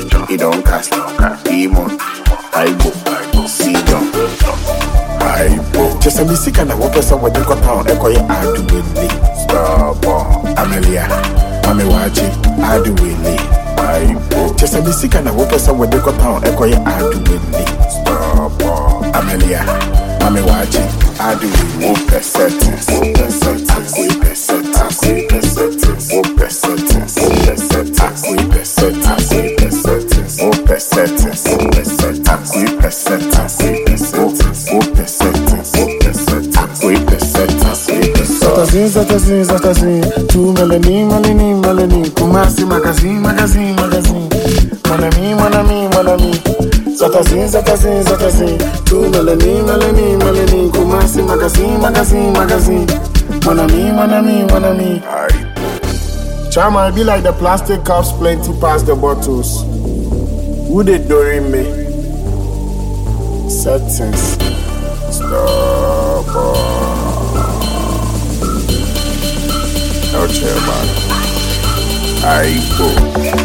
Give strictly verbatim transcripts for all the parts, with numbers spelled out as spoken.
he don't cast, demon, Aibo, Sidon, Aibo. Just a mistake and I walk us over the town, echo ya adu wili, stop, Amelia, Mami Wachi, adu wili, Aibo. Just a mistake and I walk us over the town, echo ya adu wili, stop, Amelia, Mami Wachi, adu wili, open settings, open settings, open settings, open settings, open settings, open settings, open settings, open settings, open settings, open settings, open settings, open settings, open settings. Zatazin, zatazin, zatazin. Tu melanie, melanie, melanie. Kumasi magazine, magazine, magazine. Mon ami, mon ami, mon ami. Zatazin, zatazin, zatazin. Tu melanie, melanie, melanie. Kumasi magazine, magazine, magazine. Mon ami, mon ami, mon ami. Chama, I be like the plastic cups plenty past the bottles. Who they doing me? Settings. Stop. No chill, man. Aibo.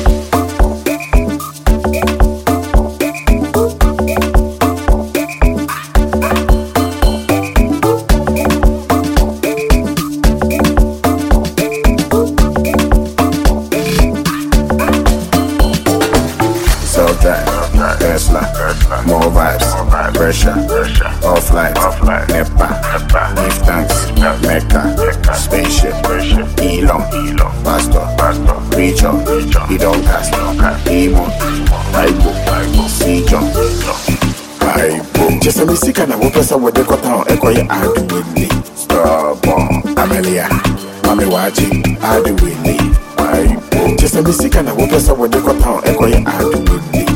Tesla, more vibes, pressure, offline, Nepa, give thanks, Mecca, spaceship, Elon, Pastor, Preacher, he don't cast, Demon, Aibo, Sidon, Aibo. Just a mistake and I walk us over the town, echo ya adu wili, stop, Amelia, Mami Wachi, adu wili, Aibo. Just a mistake and I walk us over the town, echo ya adu wili.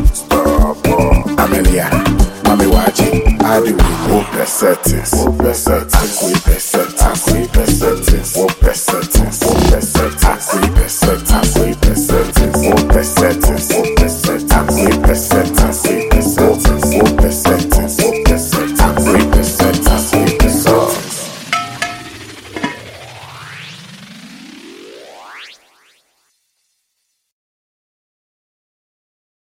Amelia, Mami Wachi, I do open settings, open settings,